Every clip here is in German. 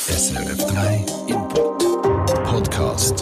SRF 3 Input Podcast.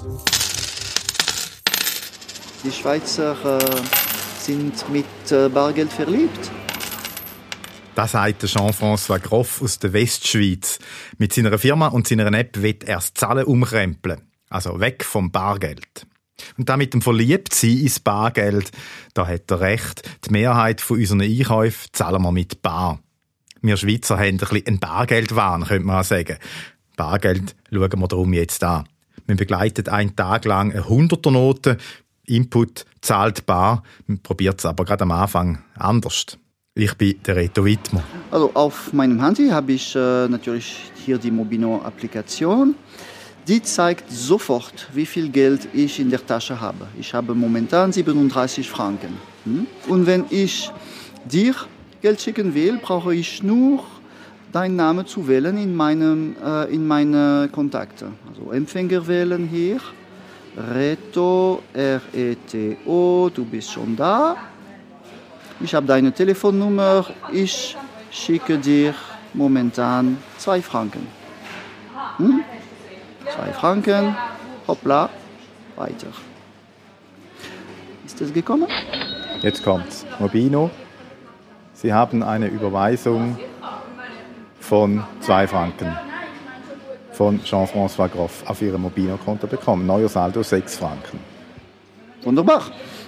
Die Schweizer sind mit Bargeld verliebt. Das sagt Jean-François Groff aus der Westschweiz. Mit seiner Firma und seiner App will er das Zahlen umkrempeln. Also weg vom Bargeld. Und da mit dem Verliebtsein ins Bargeld, da hat er recht. Die Mehrheit von unseren Einkäufen zahlen wir mit Bar. Wir Schweizer haben ein bisschen einen Bargeldwahn, könnte man auch sagen. Bargeld schauen wir darum jetzt an. Wir begleiten einen Tag lang eine 100er-Note. Input zahlt bar. Man probiert es aber gerade am Anfang anders. Ich bin der Reto Wittmer. Also auf meinem Handy habe ich natürlich hier die Mobino-Applikation. Die zeigt sofort, wie viel Geld ich in der Tasche habe. Ich habe momentan 37 Franken. Und wenn ich dir Geld schicken will, brauche ich nur deinen Namen zu wählen in meine Kontakte. Also Empfänger wählen hier. Reto, R-E-T-O, du bist schon da. Ich habe deine Telefonnummer. Ich schicke dir momentan 2 Franken. 2 Franken, hoppla, weiter. Ist das gekommen? Jetzt kommt's. Mobino. Sie haben eine Überweisung von 2 Franken von Jean-François Groff auf Ihrem Mobino-Konto bekommen. Neuer Saldo 6 Franken. Wunderbar.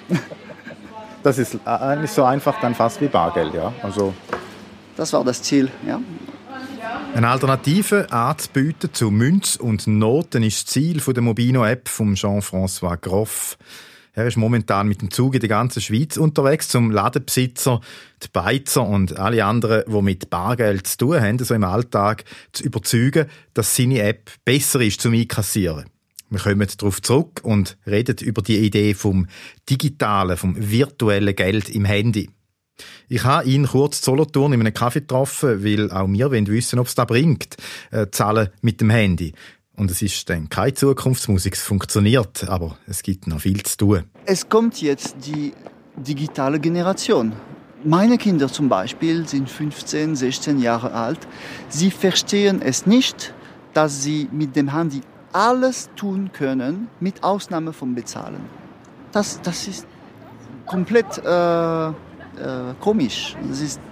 Das ist eigentlich so einfach dann fast wie Bargeld, ja. Also das war das Ziel, ja. eine Alternative anzubieten zu Münz und Noten ist das Ziel der Mobino-App von Jean-François Groff. Er ist momentan mit dem Zug in der ganzen Schweiz unterwegs, zum Ladenbesitzer, die Beizer und alle anderen, die mit Bargeld zu tun haben, so im Alltag, zu überzeugen, dass seine App besser ist zum Einkassieren. Wir kommen darauf zurück und reden über die Idee vom digitalen, vom virtuellen Geld im Handy. Ich habe ihn kurz in Solothurn in einem Café getroffen, weil auch wir wissen, ob es das bringt, zahlen mit dem Handy. Und es ist dann keine Zukunftsmusik, es funktioniert, aber es gibt noch viel zu tun. Es kommt jetzt die digitale Generation. Meine Kinder zum Beispiel sind 15, 16 Jahre alt. Sie verstehen es nicht, dass sie mit dem Handy alles tun können, mit Ausnahme vom Bezahlen. Das ist komplett komisch. Das ist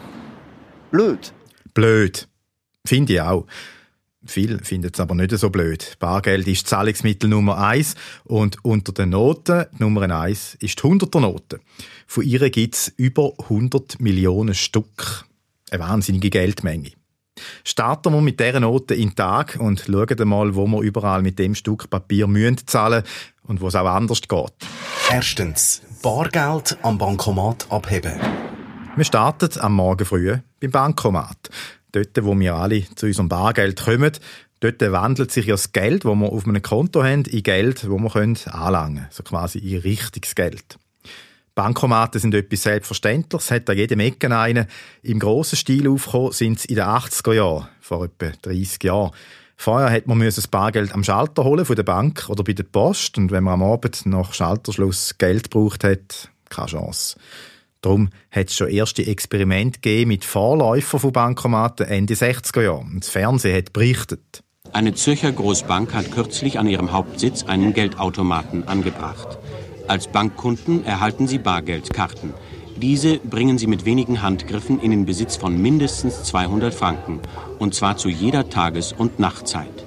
blöd. Blöd. Finde ich auch. Viele finden es aber nicht so blöd. Bargeld ist Zahlungsmittel Nummer 1 und unter den Noten Nummer 1 ist die 100er-Note. Von ihr gibt es über 100 Millionen Stück. Eine wahnsinnige Geldmenge. Starten wir mit dieser Note in den Tag und schauen mal, wo wir überall mit dem Stück Papier zahlen müssen und wo es auch anders geht. Erstens, Bargeld am Bankomat abheben. Wir starten am Morgen früh beim Bankomat. Dort, wo wir alle zu unserem Bargeld kommen, dort wandelt sich ja das Geld, das wir auf einem Konto haben, in Geld, das wir anlangen können. So quasi in richtiges Geld. Bankomaten sind etwas Selbstverständliches, es hat an jedem Ecken einen. Im grossen Stil aufgekommen sind sie in den 80er Jahren, vor etwa 30 Jahren. Vorher hat man das Bargeld am Schalter holen von der Bank oder bei der Post. Und wenn man am Abend nach Schalterschluss Geld gebraucht hat, keine Chance. Darum hat es schon erste Experimente gegeben mit Vorläufern von Bankomaten Ende 60er Jahre. Und das Fernsehen hat berichtet. Eine Zürcher Großbank hat kürzlich an ihrem Hauptsitz einen Geldautomaten angebracht. Als Bankkunden erhalten sie Bargeldkarten. Diese bringen sie mit wenigen Handgriffen in den Besitz von mindestens 200 Franken. Und zwar zu jeder Tages- und Nachtzeit.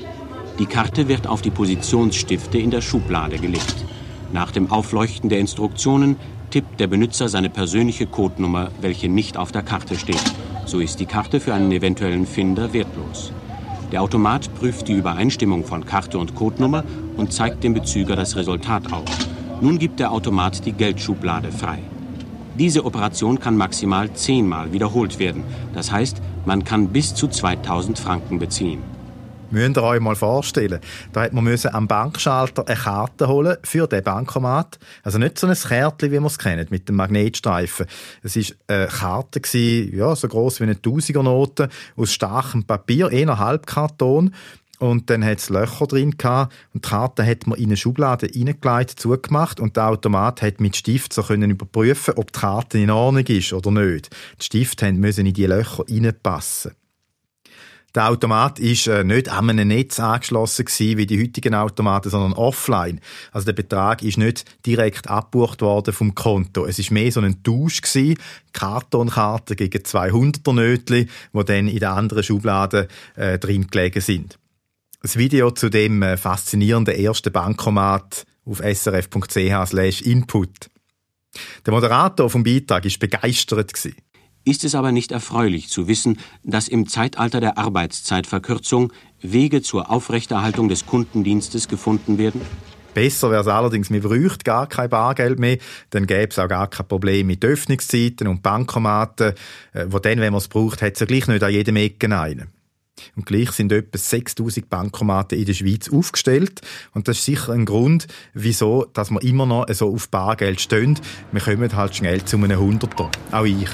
Die Karte wird auf die Positionsstifte in der Schublade gelegt. Nach dem Aufleuchten der Instruktionen tippt der Benutzer seine persönliche Codenummer, welche nicht auf der Karte steht. So ist die Karte für einen eventuellen Finder wertlos. Der Automat prüft die Übereinstimmung von Karte und Codenummer und zeigt dem Bezüger das Resultat auf. Nun gibt der Automat die Geldschublade frei. Diese Operation kann maximal 10-mal wiederholt werden. Das heißt, man kann bis zu 2000 Franken beziehen. Müsst ihr euch mal vorstellen, da hat man am Bankschalter eine Karte holen für den Bankomat. Also nicht so ein Kärtchen, wie wir es kennen, mit dem Magnetstreifen. Es war eine Karte, ja, so gross wie eine 1000er-Note, aus starkem Papier, eher Halbkarton. Und dann hat es Löcher drin gehabt, und die Karte hat man in eine Schublade reingelegt, zugemacht, und der Automat hat mit Stift so können überprüfen, ob die Karte in Ordnung ist oder nicht. Die Stifte mussten in die Löcher reinpassen. Der Automat war nicht an einem Netz angeschlossen wie die heutigen Automaten, sondern offline. Also der Betrag ist nicht direkt abgebucht worden vom Konto. Es war mehr so ein Tausch gewesen. Kartonkarte gegen 200er-Nötchen, die dann in den anderen Schubladen drin gelegen sind. Das Video zu dem faszinierenden ersten Bankomat auf srf.ch/input. Der Moderator vom Beitrag war begeistert. Ist es aber nicht erfreulich zu wissen, dass im Zeitalter der Arbeitszeitverkürzung Wege zur Aufrechterhaltung des Kundendienstes gefunden werden? Besser wäre es allerdings, man bräuchte gar kein Bargeld mehr, dann gäbe es auch gar kein Problem mit Öffnungszeiten und Bankomaten, wo dann, wenn man es braucht, hat es ja gleich nicht an jedem Ecken einen. Und gleich sind etwa 6000 Bankomaten in der Schweiz aufgestellt. Und das ist sicher ein Grund, wieso dass wir immer noch so auf Bargeld stehen. Wir kommen halt schnell zu einem Hunderter. Auch ich.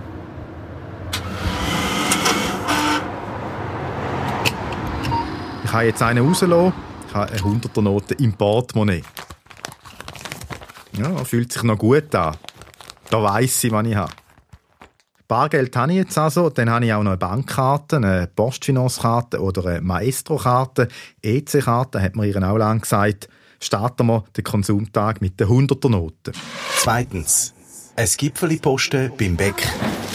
Ich habe jetzt einen rausgelassen. Ich habe eine 100er-Note im Portemonnaie. Ja, fühlt sich noch gut an. Da weiss ich, was ich habe. Bargeld habe ich jetzt also. Dann habe ich auch noch eine Bankkarte, eine Postfinanzkarte oder eine Maestro-Karte. EC-Karte, hat man ihr auch lange gesagt. Starten wir den Konsumtag mit der 100er-Note. Zweitens. Ein Gipfeli posten beim Bäck.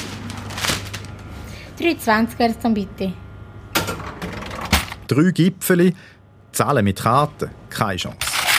3,20 wäre es dann bitte. 3 Gipfeli, zahlen mit Karten, keine Chance.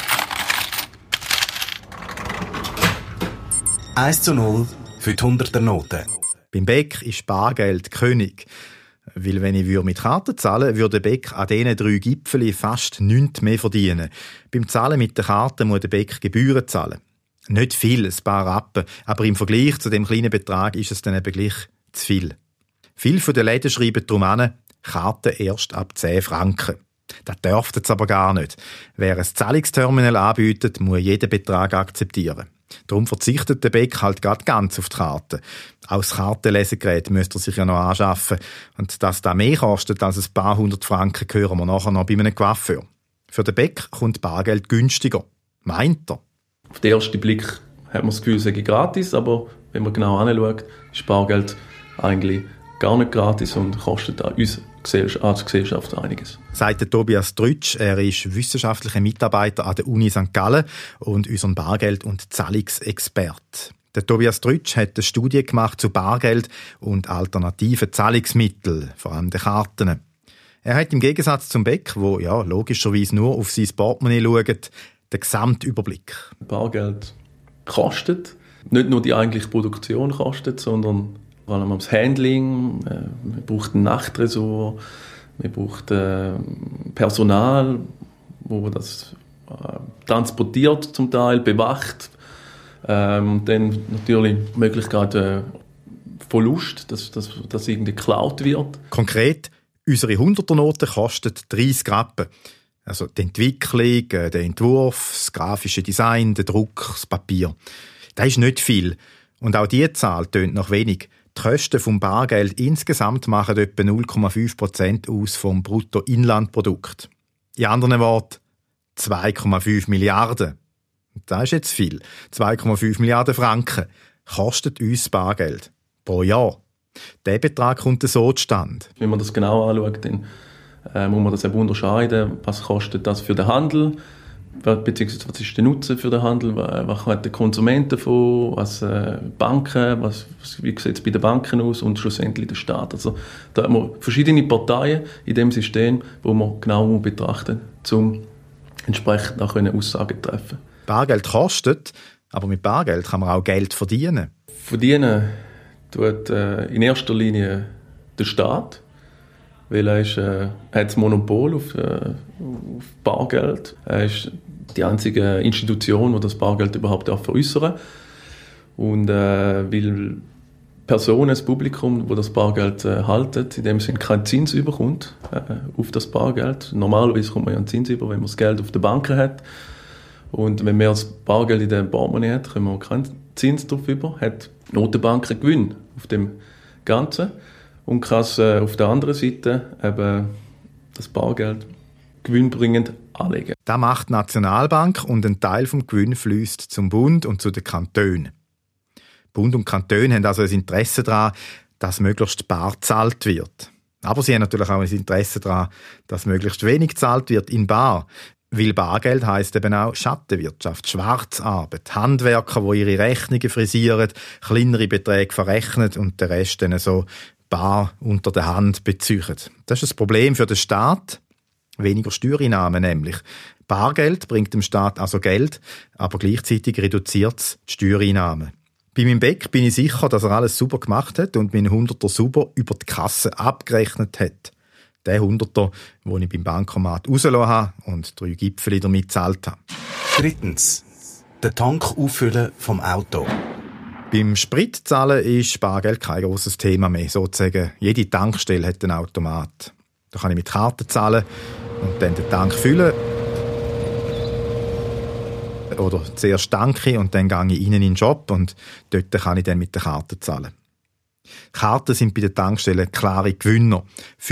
1:0 für die 100er-Note. Beim Bäck ist Bargeld König. Weil wenn ich mit Karten zahlen würde der Bäck an diesen 3 Gipfeli fast nichts mehr verdienen. Beim Zahlen mit der Karte muss der Bäck Gebühren zahlen. Nicht viel, ein paar Rappen, aber im Vergleich zu dem kleinen Betrag ist es dann eben gleich zu viel. Viele von den Läden schreiben darum an, Karten erst ab 10 Franken. Das dürfte es aber gar nicht. Wer ein Zahlungsterminal anbietet, muss jeden Betrag akzeptieren. Darum verzichtet der Bäck halt gerade ganz auf die Karte. Auch das Kartenlesegerät müsste er sich ja noch anschaffen. Und dass das mehr kostet als ein paar 100 Franken, hören wir nachher noch bei einem Coiffeur. Für den Bäck kommt Bargeld günstiger. Meint er. Auf den ersten Blick hat man das Gefühl, es sei gratis, aber wenn man genau anschaut, ist Bargeld eigentlich gar nicht gratis und kostet auch uns als Gesellschaft einiges. Sagt Tobias Trütsch. Er ist wissenschaftlicher Mitarbeiter an der Uni St. Gallen und unser Bargeld- und Zahlungsexperte. Der Tobias Trütsch hat eine Studie gemacht zu Bargeld und alternativen Zahlungsmitteln, vor allem den Karten. Er hat im Gegensatz zum Bäck, wo ja logischerweise nur auf sein Portemonnaie schaut, den Gesamtüberblick. Bargeld kostet. Nicht nur die eigentliche Produktion kostet, sondern vor allem das Handling. Man braucht einen Nachttresor, man braucht Personal, wo das transportiert zum Teil, bewacht. Dann natürlich die Möglichkeit Verlust, dass irgendwie geklaut wird. Konkret, unsere 100er-Note kostet 30 Rappen. Also die Entwicklung, der Entwurf, das grafische Design, der Druck, das Papier. Das ist nicht viel. Und auch diese Zahl tönt noch wenig. Die Kosten vom Bargeld insgesamt machen etwa 0,5% aus vom Bruttoinlandprodukt. In anderen Worten 2,5 Milliarden. Das ist jetzt viel. 2,5 Milliarden Franken kostet uns Bargeld pro Jahr. Der Betrag kommt so zustande. Wenn man das genau anschaut, dann muss man das eben unterscheiden. Was kostet das für den Handel? Beziehungsweise was ist der Nutzen für den Handel? Was hat der Konsument davon? Was Banken? Wie sieht es bei den Banken aus? Und schlussendlich der Staat. Also, da haben wir verschiedene Parteien in dem System, wo man genau betrachten muss, um entsprechend auch Aussagen zu treffen. Bargeld kostet, aber mit Bargeld kann man auch Geld verdienen. Verdienen tut in erster Linie der Staat, weil er hat das Monopol auf Bargeld. Er ist die einzige Institution, die das Bargeld überhaupt veräußern darf. Und weil Personen, das Publikum, das das Bargeld halten, in dem Sinne keinen Zins überkommt auf das Bargeld. Normalerweise kommt man ja einen Zins über, wenn man das Geld auf der Bank hat. Und wenn man das Bargeld in der Portemonnaie hat, können wir keinen Zins drauf über. Hat die Notenbank einen Gewinn auf dem Ganzen. Und kann auf der anderen Seite eben das Bargeld gewinnbringend anlegen. Das macht die Nationalbank und ein Teil des Gewinns fließt zum Bund und zu den Kantonen. Bund und Kantone haben also ein Interesse daran, dass möglichst bar gezahlt wird. Aber sie haben natürlich auch ein Interesse daran, dass möglichst wenig gezahlt wird in bar. Weil Bargeld heisst eben auch Schattenwirtschaft, Schwarzarbeit, Handwerker, die ihre Rechnungen frisieren, kleinere Beträge verrechnen und den Rest dann so bar unter der Hand beziehen. Das ist ein Problem für den Staat. Weniger Steuereinnahmen nämlich. Bargeld bringt dem Staat also Geld, aber gleichzeitig reduziert es die Steuereinnahmen. Bei meinem Beck bin ich sicher, dass er alles sauber gemacht hat und meinen Hunderter sauber über die Kasse abgerechnet hat. Der Hunderter, den ich beim Bankomat rausgelassen habe und 3 Gipfeli damit gezahlt habe. 3. Den Tank auffüllen vom Auto. Beim Spritzahlen ist Bargeld kein grosses Thema mehr. Sozusagen jede Tankstelle hat einen Automat. Da kann ich mit Karte zahlen und dann den Tank füllen. Oder zuerst tanke und dann gehe ich rein in den Shop und dort kann ich dann mit der Karte zahlen. Karten sind bei den Tankstellen klare Gewinner.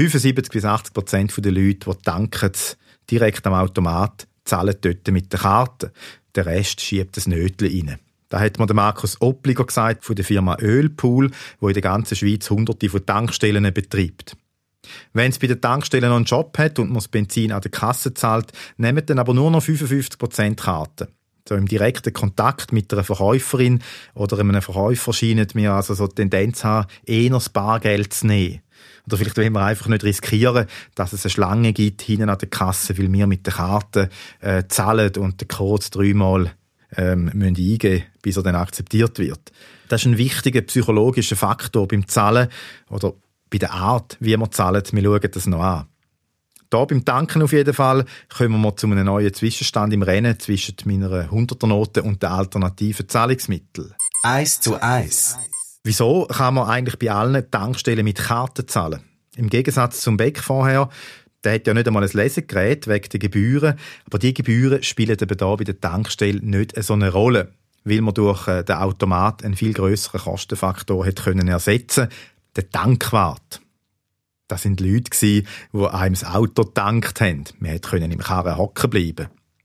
75-80% der Leute, die tanken direkt am Automat, zahlen dort mit der Karte. Der Rest schiebt das Nötchen rein. Da hat mir der Markus Oppliger gesagt von der Firma Ölpool, die in der ganzen Schweiz hunderte von Tankstellen betreibt. Wenn es bei den Tankstellen noch einen Job hat und man das Benzin an der Kasse zahlt, nehmen dann aber nur noch 55% Karten. So im direkten Kontakt mit einer Verkäuferin oder einem Verkäufer scheinen wir also so die Tendenz haben, eher das Bargeld zu nehmen. Oder vielleicht wollen wir einfach nicht riskieren, dass es eine Schlange gibt hinten an der Kasse, weil wir mit der Karte zahlen und den Code 3-mal müssen eingeben, bis er dann akzeptiert wird. Das ist ein wichtiger psychologischer Faktor beim Zahlen oder bei der Art, wie wir zahlen. Wir schauen das noch an. Da beim Tanken auf jeden Fall kommen wir zu einem neuen Zwischenstand im Rennen zwischen meiner 100er-Note und den alternativen Zahlungsmitteln. 1:1. Wieso kann man eigentlich bei allen Tankstellen mit Karten zahlen? Im Gegensatz zum Beck vorher, der hat ja nicht einmal ein Lesegerät wegen der Gebühren, aber die Gebühren spielen eben da bei der Tankstelle nicht so eine Rolle, weil man durch den Automat einen viel grösseren Kostenfaktor hat können ersetzen, den Tankwart. Das sind Leute, die einem das Auto getankt haben. Wir konnten im Karren hocken bleiben.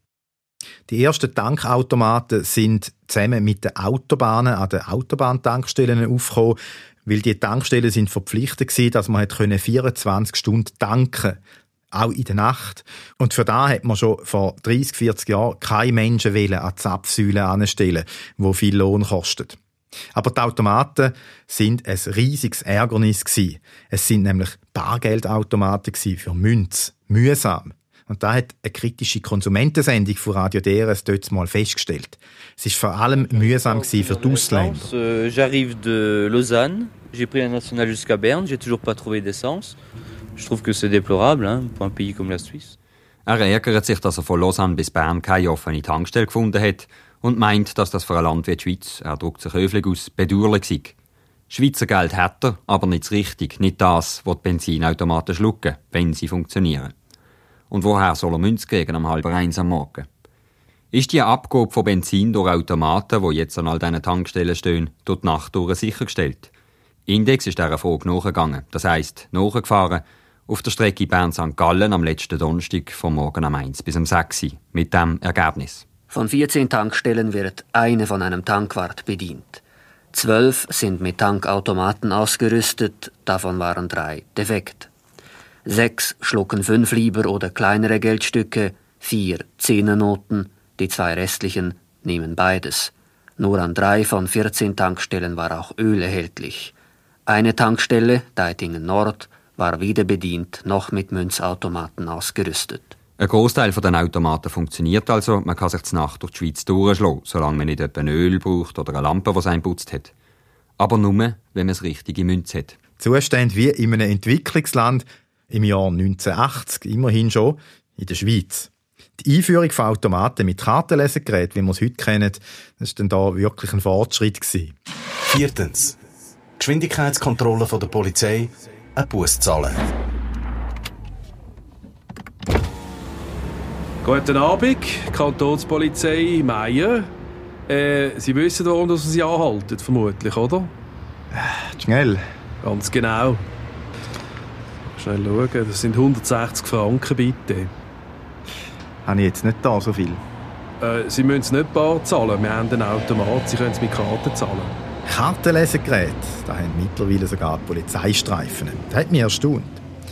Die ersten Tankautomaten sind zusammen mit den Autobahnen an den Autobahntankstellen aufgekommen, weil die Tankstellen sind verpflichtet waren, dass man 24 Stunden tanken konnte. Auch in der Nacht. Und für das hat man schon vor 30, 40 Jahren keine Menschen an die Zapfsäule anstellen, die viel Lohn kostet. Aber die Automaten sind ein riesiges Ärgernis gewesen. Es sind nämlich Bargeldautomaten für Münze. Mühsam. Und da hat eine kritische Konsumentensendung von Radio DRS dort mal festgestellt. Es war vor allem mühsam für die Ausländer. J'arrive de Lausanne. J'ai pris la nationale jusqu'à Berne. J'ai toujours pas trouvé d'essence. Je trouve que c'est déplorable, pour un pays comme la Suisse. Er ärgert sich, dass er von Lausanne bis Bern keine offene Tankstelle gefunden hat und meint, dass das für ein Land wie die Schweiz, er drückt sich höflich aus, bedauerlich sei. Schweizer Geld hat er, aber nicht richtig, nicht das, was die Benzinautomaten schlucken, wenn sie funktionieren. Und woher soll er Münze kriegen am 12:30 am Morgen? Ist die Abgabe von Benzin durch Automaten, die jetzt an all diesen Tankstellen stehen, durch die Nacht durch sichergestellt? Index ist dieser Frage nachgegangen, das heisst nachgefahren, auf der Strecke Bern-St. Gallen am letzten Donnerstag vom Morgen um 1 bis um 6 Uhr. Mit dem Ergebnis. Von 14 Tankstellen wird eine von einem Tankwart bedient. 12 sind mit Tankautomaten ausgerüstet, davon waren 3 defekt. 6 schlucken 5 Lieber oder kleinere Geldstücke, 4 Zehnernoten, die 2 restlichen nehmen beides. Nur an 3 von 14 Tankstellen war auch Öl erhältlich. Eine Tankstelle, Deitingen Nord, war weder bedient noch mit Münzautomaten ausgerüstet. Ein Großteil der Automaten funktioniert also, man kann sich die Nacht durch die Schweiz durchschlagen, solange man nicht etwa Öl braucht oder eine Lampe, die einen putzt hat. Aber nur, wenn man das richtige Münze hat. Zustände wie in einem Entwicklungsland im Jahr 1980, immerhin schon, in der Schweiz. Die Einführung von Automaten mit Kartenlesegeräten, wie wir es heute kennen, das war dann da wirklich ein Fortschritt gewesen. 4. Geschwindigkeitskontrolle von der Polizei, ein Buß zahlen. Guten Abend, Kantonspolizei Meier. Sie wissen, warum Sie anhalten, vermutlich, oder? Schnell. Ganz genau. Schnell schauen, das sind 160 Franken, bitte. Habe ich jetzt nicht da so viel? Sie müssen es nicht bar zahlen, wir haben einen Automat, Sie können es mit Karten zahlen. Kartenlesegerät, da haben mittlerweile sogar die Polizeistreifen. Das hat mich erstaunt.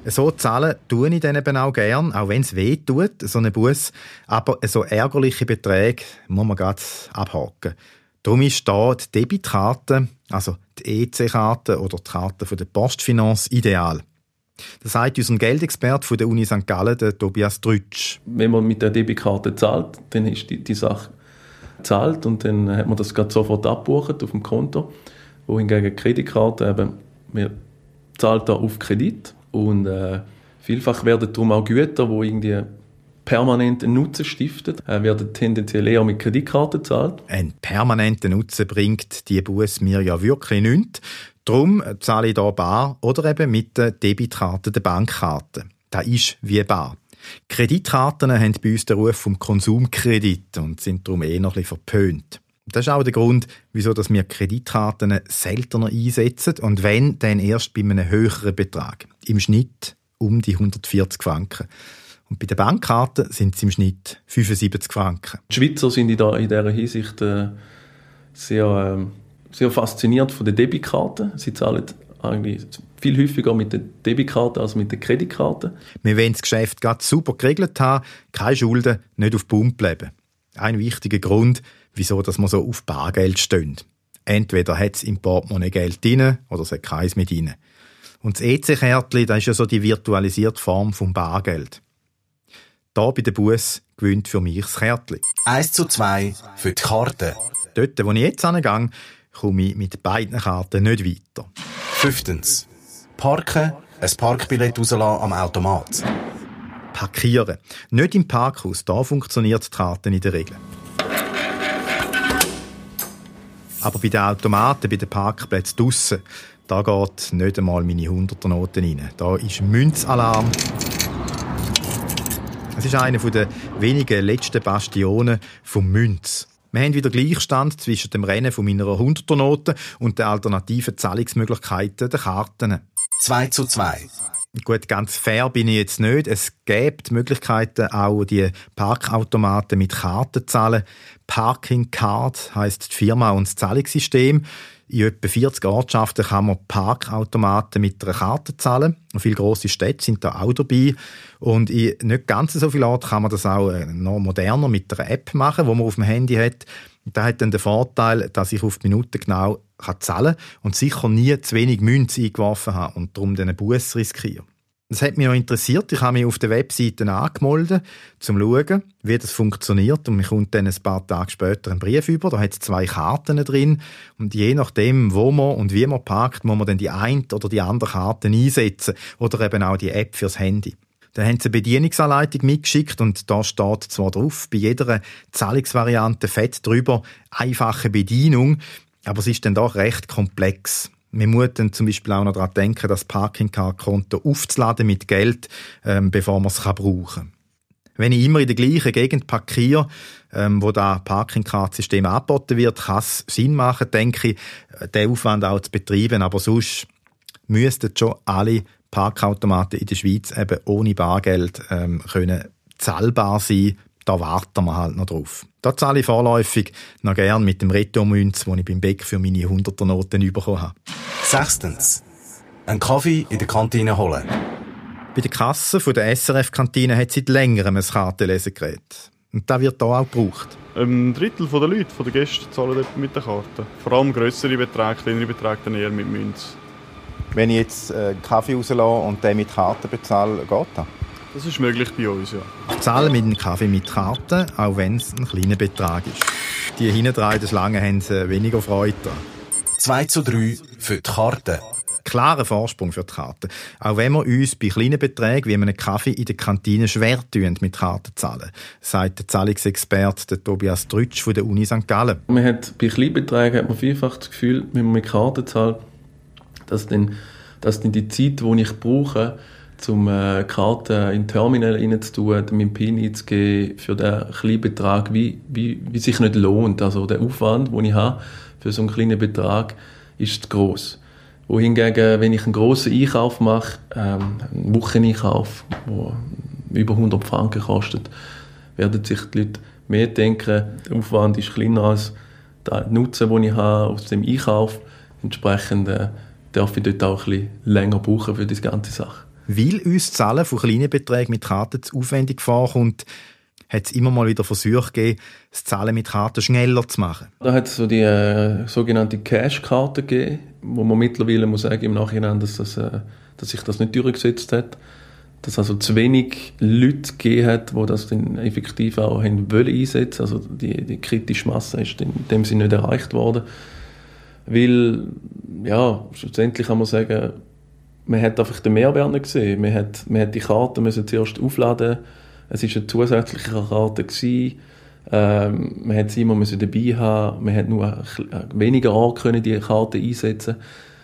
So zahlen tue ich dann eben auch gern, auch wenn es weh tut, so eine Bus. Aber so ärgerliche Beträge muss man gerade abhaken. Darum ist da die Debitkarte, also die EC-Karte oder die Karte von der Postfinance ideal. Das sagt unser Geldexperte von der Uni St. Gallen, der Tobias Drütsch. Wenn man mit der Debitkarte zahlt, dann ist die Sache gezahlt und dann hat man das gerade sofort abgebucht auf dem Konto. Wohingegen die Kreditkarte eben, man zahlt da auf Kredit und vielfach werden darum auch Güter, die irgendwie permanent einen Nutzen stiften, werden tendenziell eher mit Kreditkarten gezahlt. Ein permanenter Nutzen bringt die Busse mir ja wirklich nichts. Darum zahle ich hier bar oder eben mit der Debitkarte, der Bankkarte. Das ist wie bar. Kreditkarten haben bei uns den Ruf vom Konsumkredit und sind darum noch ein bisschen verpönt. Das ist auch der Grund, wieso wir Kreditkarten seltener einsetzen und wenn, dann erst bei einem höheren Betrag. Im Schnitt um die 140 Franken. Und bei den Bankkarten sind es im Schnitt 75 Franken. Die Schweizer sind in dieser Hinsicht sehr fasziniert von den Debitkarten. Sie zahlen eigentlich viel häufiger mit der Debitkarte als mit der Kreditkarte. Wir wollen das Geschäft gerade super geregelt haben, keine Schulden, nicht auf Pump bleiben. Ein wichtiger Grund, wieso dass wir so auf Bargeld stehen. Entweder hat es im Portemonnaie Geld drin oder es hat keins mit drin. Und das EC-Kärtchen, das ist ja so die virtualisierte Form vom Bargeld. Da bei der Bus gewinnt für mich das Kärtchen. 1:2 für die Karte. Dort, wo ich jetzt hingehe, komme ich mit beiden Karten nicht weiter. 5. Parken, ein Parkbillett rauslassen am Automat. Parkieren. Nicht im Parkhaus, da funktioniert die Karte in der Regel. Aber bei den Automaten, bei den Parkplätzen draussen, da geht nicht einmal meine 100er-Noten rein. Da ist Münzalarm. Es ist eine der wenigen letzten Bastionen vom Münz. Wir haben wieder Gleichstand zwischen dem Rennen von meiner 100er-Note und den alternativen Zahlungsmöglichkeiten der Karten. 2:2. Gut, ganz fair bin ich jetzt nicht. Es gibt Möglichkeiten, auch die Parkautomaten mit Karten zu zahlen. Parking Card heisst die Firma und das Zahlungssystem. In etwa 40 Ortschaften kann man Parkautomaten mit einer Karte zahlen. Viele grosse Städte sind da auch dabei. Und in nicht ganz so vielen Orten kann man das auch noch moderner mit einer App machen, die man auf dem Handy hat. Das hat dann den Vorteil, dass ich auf die Minute genau zahlen kann und sicher nie zu wenig Münze eingeworfen habe und darum den Bus riskiere. Das hat mich noch interessiert. Ich habe mich auf der Webseite angemeldet, um zu schauen, wie das funktioniert. Und mir kommt dann ein paar Tage später ein Brief über. Da hat es 2 Karten drin. Und je nachdem, wo man und wie man parkt, muss man dann die eine oder die andere Karte einsetzen. Oder eben auch die App fürs Handy. Dann haben sie eine Bedienungsanleitung mitgeschickt und da steht zwar drauf, bei jeder Zahlungsvariante fett drüber, einfache Bedienung, aber es ist dann doch recht komplex. Man muss dann zum Beispiel auch noch daran denken, das Parking-Card-Konto aufzuladen mit Geld, bevor man es brauchen kann. Wenn ich immer in der gleichen Gegend parkiere, wo das Parking-Card-System angeboten wird, kann es Sinn machen, denke ich, den Aufwand auch zu betreiben. Aber sonst müssten schon alle Parkautomaten in der Schweiz eben ohne Bargeld können zahlbar sein. Da warten wir halt noch drauf. Da zahle ich vorläufig noch gern mit dem Retourmünz, den ich beim Bäck für meine 100er-Noten bekommen habe. 6. Einen Kaffee in der Kantine holen. Bei der Kasse der SRF-Kantine hat es seit längerem ein Kartenlesegerät. Und das wird hier auch gebraucht. Ein Drittel der Leute, der Gäste, zahlen mit der Karte. Vor allem grössere Beträge, kleinere Beträge dann eher mit Münze. Wenn ich jetzt einen Kaffee rauslasse und den mit Karte bezahle, geht das? Das ist möglich bei uns, ja. Ich zahle mit dem Kaffee mit Karte, auch wenn es ein kleiner Betrag ist. Die hintendreiden Schlangen haben weniger Freude daran. 2:3 für die Karte. Klarer Vorsprung für die Karte. Auch wenn wir uns bei kleinen Beträgen wie einem Kaffee in der Kantine schwer tun, mit Karten zu zahlen, sagt der Zahlungsexperte Tobias Drütsch von der Uni St. Gallen. Bei Kleinbeträgen hat man vielfach das Gefühl, wenn man mit Karten zahlt, dass dann die Zeit, die ich brauche, um Karten in den Terminal reinzutun, meinen PIN einzugeben, für den kleinen Betrag, wie sich nicht lohnt. Also der Aufwand, den ich habe für so einen kleinen Betrag, ist zu gross. Wohingegen, wenn ich einen grossen Einkauf mache, einen Wocheneinkauf, der über 100 Franken kostet, werden sich die Leute mehr denken, der Aufwand ist kleiner als der Nutzen, den ich habe aus dem Einkauf. Entsprechend darf ich dort auch ein bisschen länger brauchen für diese ganze Sache. Weil uns das Zahlen von kleinen Beträgen mit Karten zu aufwendig vorkommt, hat es immer mal wieder Versuche gegeben, das Zahlen mit Karten schneller zu machen. Da hat es so die sogenannte Cash-Karte gegeben, wo man mittlerweile muss sagen, im Nachhinein, dass sich das nicht durchgesetzt hat. Dass es also zu wenig Leute gegeben hat, die das dann effektiv auch haben wollen einsetzen. Also die kritische Masse ist in dem Sinne nicht erreicht worden. Weil, ja, schlussendlich kann man sagen, man hat einfach den Mehrwert nicht gesehen. Man hat die Karte müssen zuerst aufladen. Es war eine zusätzliche Karte gewesen. Man hat sie immer dabei haben. Man hat nur weniger Orte die Karte einsetzen.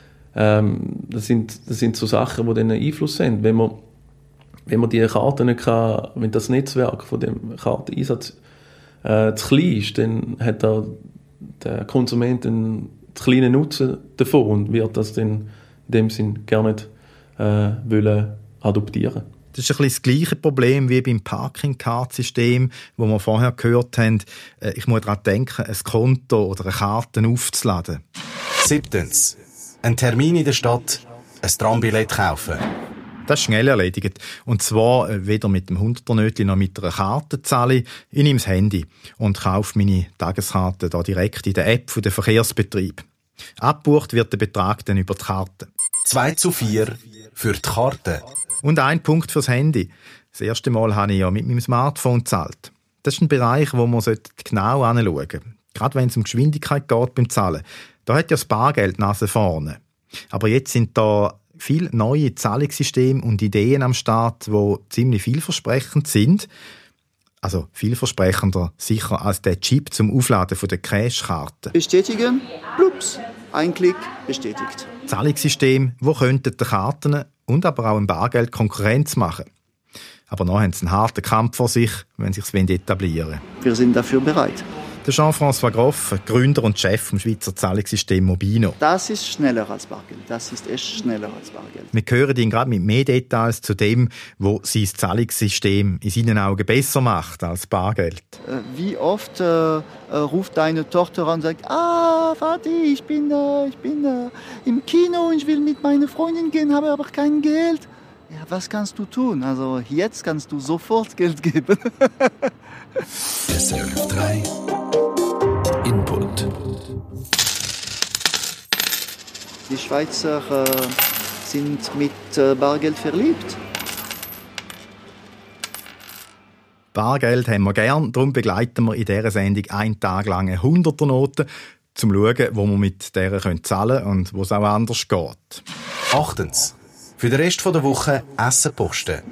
Das sind so Sachen, die dann einen Einfluss haben. Wenn man die Karte nicht kann, wenn das Netzwerk von dem Karteneinsatz zu klein ist, dann hat der Konsument einen kleinen Nutzen davon und wird das dann in dem Sinn gar nicht wollen adoptieren. Das ist ein bisschen das gleiche Problem wie beim Parking-Card-System, wo wir vorher gehört haben, ich muss daran denken, ein Konto oder eine Karte aufzuladen. 7. Ein Termin in der Stadt, ein Trambillett kaufen. Das ist schnell erledigt. Und zwar weder mit dem 100er-Nötchen noch mit einer Karte zahle. Ich nehme das Handy und kaufe meine Tageskarte da direkt in der App von den Verkehrsbetrieb. Abgebucht wird der Betrag dann über die Karte. 2:4 für die Karte. Und ein Punkt fürs Handy. Das erste Mal habe ich ja mit meinem Smartphone gezahlt. Das ist ein Bereich, wo man genau anschauen sollte. Gerade wenn es um Geschwindigkeit geht beim Zahlen. Da hat ja das Bargeld die Nase vorne. Aber jetzt sind da viele neue Zahlungssysteme und Ideen am Start, die ziemlich vielversprechend sind. Also vielversprechender sicher als der Chip zum Aufladen von der Cashkarte. Bestätigen, plups, ein Klick, bestätigt. Zahlungssysteme, die könnten den Karten und aber auch im Bargeld Konkurrenz machen. Aber noch haben sie einen harten Kampf vor sich, wenn sie es etablieren wollen. Wir sind dafür bereit. Der Jean-François Groff, Gründer und Chef vom Schweizer Zahlungssystem Mobino. Das ist schneller als Bargeld. Das ist echt schneller als Bargeld. Wir hören ihn gerade mit mehr Details zu dem, wo sein Zahlungssystem in seinen Augen besser macht als Bargeld. Wie oft ruft deine Tochter an und sagt, Vati, ich bin im Kino und ich will mit meiner Freundin gehen, habe aber kein Geld. Ja, was kannst du tun? Also jetzt kannst du sofort Geld geben. SRF 3 Input. Die Schweizer sind mit Bargeld verliebt. Bargeld haben wir gern, darum begleiten wir in dieser Sendung einen Tag lang eine 100er-Note, um zu schauen, wo wir mit der zahlen können und wo es auch anders geht. 8. Für den Rest der Woche Essen posten.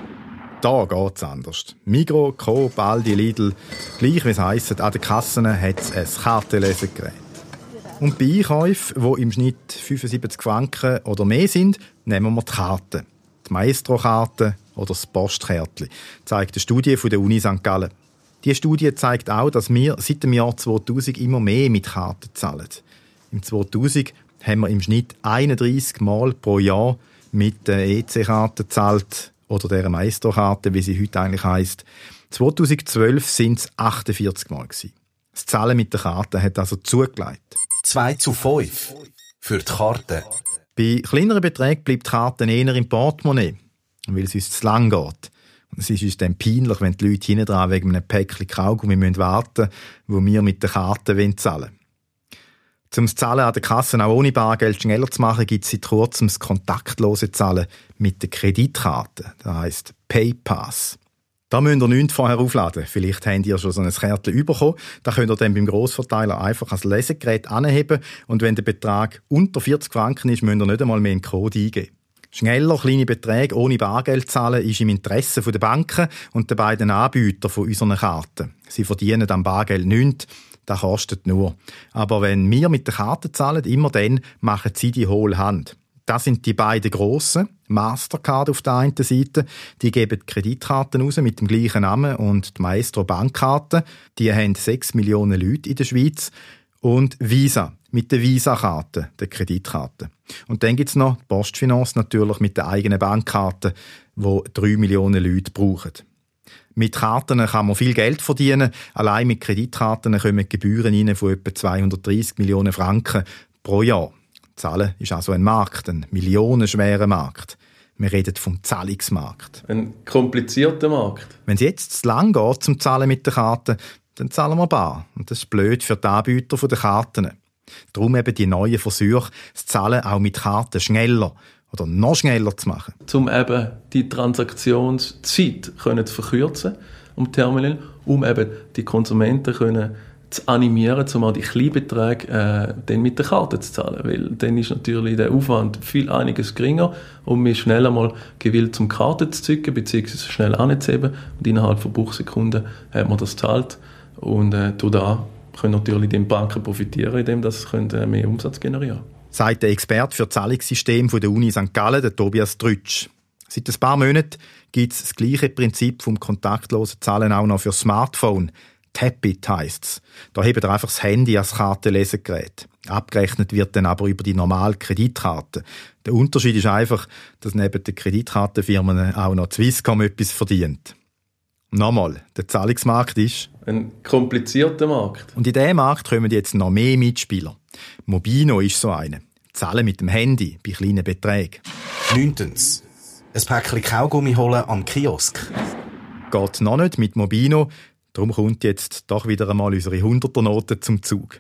Da geht es anders. Migros, Coop, Aldi, Lidl, gleich wie es heisst, an den Kassen hat es ein Kartenlesegerät. Und bei Einkäufen, die im Schnitt 75 Franken oder mehr sind, nehmen wir die Karte. Die Maestro-Karte oder das Postkärtchen, zeigt eine Studie von der Uni St. Gallen. Diese Studie zeigt auch, dass wir seit dem Jahr 2000 immer mehr mit Karten zahlen. Im 2000 haben wir im Schnitt 31 Mal pro Jahr mit der EC-Karte gezahlt, oder der Maestro-Karte, wie sie heute eigentlich heisst. 2012 waren es 48 Mal. Das Zahlen mit der Karte hat also zugelegt. 2:5 für die Karte. Bei kleineren Beträgen bleibt die Karte eher im Portemonnaie, weil es uns zu lang geht. Und es ist uns dann peinlich, wenn die Leute hinten dran wegen einem Päckchen Kaugummi warten müssen, wo wir mit der Karte zahlen wollen. Um das Zahlen an der Kasse auch ohne Bargeld schneller zu machen, gibt es seit kurzem das kontaktlose Zahlen mit der Kreditkarte. Das heisst PayPass. Da müsst ihr nichts vorher aufladen. Vielleicht habt ihr schon so ein Kärtchen bekommen. Da könnt ihr dann beim Grossverteiler einfach als Lesegerät anheben und wenn der Betrag unter 40 Franken ist, müsst ihr nicht einmal mehr einen Code eingeben. Schneller kleine Beträge ohne Bargeld zahlen ist im Interesse der Banken und der beiden Anbieter von unseren Karten. Sie verdienen am Bargeld nichts. Das kostet nur. Aber wenn wir mit der Karte zahlen, immer dann machen sie die hohle Hand. Das sind die beiden grossen. Mastercard auf der einen Seite, die geben Kreditkarten raus mit dem gleichen Namen und die Maestro Bankkarten. Die haben 6 Millionen Leute in der Schweiz. Und Visa mit der Visa-Karte, der Kreditkarte. Und dann gibt es noch die Postfinance natürlich mit der eigenen Bankkarte, die 3 Millionen Leute brauchen. Mit Karten kann man viel Geld verdienen. Allein mit Kreditkarten kommen Gebühren rein von etwa 230 Millionen Franken pro Jahr. Zahlen ist also ein Markt, ein millionenschwerer Markt. Wir reden vom Zahlungsmarkt. Ein komplizierter Markt. Wenn es jetzt zu lang geht zum Zahlen mit der Karte, dann zahlen wir bar. Und das ist blöd für die Anbieter der Karten. Darum eben die neuen Versuche, das Zahlen auch mit Karten schneller oder noch schneller zu machen. Um eben die Transaktionszeit zu verkürzen am Terminal, um eben die Konsumenten zu animieren, um auch die Kleinbeträge dann mit der Karte zu zahlen. Weil dann ist natürlich der Aufwand einiges geringer und man ist schneller mal gewillt, zum Karte zu zücken, beziehungsweise schnell anzuheben. Und innerhalb von Bruchsekunden hat man das gezahlt. Und da können natürlich die Banken profitieren, indem sie mehr Umsatz generieren können. Sagt der Experte für Zahlungssystem der Uni St. Gallen, der Tobias Trütsch. Seit ein paar Monaten gibt es das gleiche Prinzip vom kontaktlosen Zahlen auch noch für Smartphone. Tap-it heisst es. Da hebt ihr einfach das Handy als Kartenlesegerät. Abgerechnet wird dann aber über die normale Kreditkarte. Der Unterschied ist einfach, dass neben den Kreditkartenfirmen auch noch Swisscom etwas verdient. Nochmal, der Zahlungsmarkt ist ein komplizierter Markt. Und in diesem Markt kommen jetzt noch mehr Mitspieler. Mobino ist so einer. Zahlen mit dem Handy bei kleinen Beträgen. 9. Ein Päckchen Kaugummi holen am Kiosk. Geht noch nicht mit Mobino. Darum kommt jetzt doch wieder einmal unsere 100er-Note zum Zug.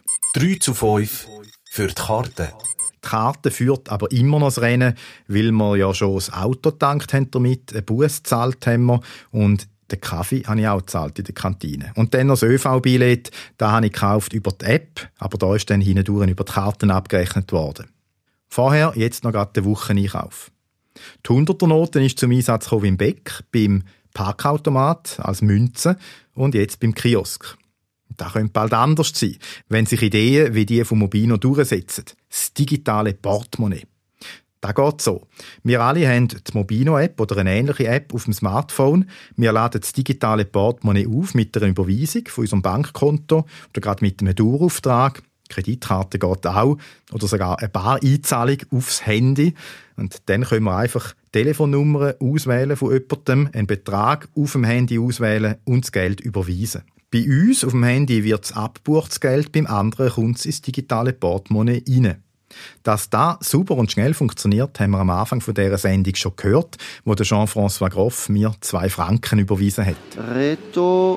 3:5 für die Karte. Die Karte führt aber immer noch das Rennen, weil wir ja schon das Auto getankt haben damit, einen Bus gezahlt haben wir und den Kaffee habe ich auch gezahlt in der Kantine. Und dann noch das ÖV-Billett, das habe ich gekauft über die App, aber da ist dann hindurch über die Karten abgerechnet worden. Vorher, jetzt noch gerade der Wocheneinkauf. Die 100er-Note ist zum Einsatz gekommen im Beck, beim Parkautomat als Münze und jetzt beim Kiosk. Das könnte bald anders sein, wenn sich Ideen wie die von Mobino durchsetzen. Das digitale Portemonnaie. Das geht so. Wir alle haben die Mobino-App oder eine ähnliche App auf dem Smartphone. Wir laden das digitale Portemonnaie auf mit einer Überweisung von unserem Bankkonto oder gerade mit einem Dauerauftrag. Kreditkarte geht auch. Oder sogar eine Bareinzahlung aufs Handy. Und dann können wir einfach Telefonnummern auswählen von jemandem, einen Betrag auf dem Handy auswählen und das Geld überweisen. Bei uns auf dem Handy wird das abgebuchtes Geld, beim anderen kommt es ins digitale Portemonnaie rein. Dass das sauber und schnell funktioniert, haben wir am Anfang von dieser Sendung schon gehört, wo der Jean-François Groff mir 2 Franken überwiesen hat. Reto,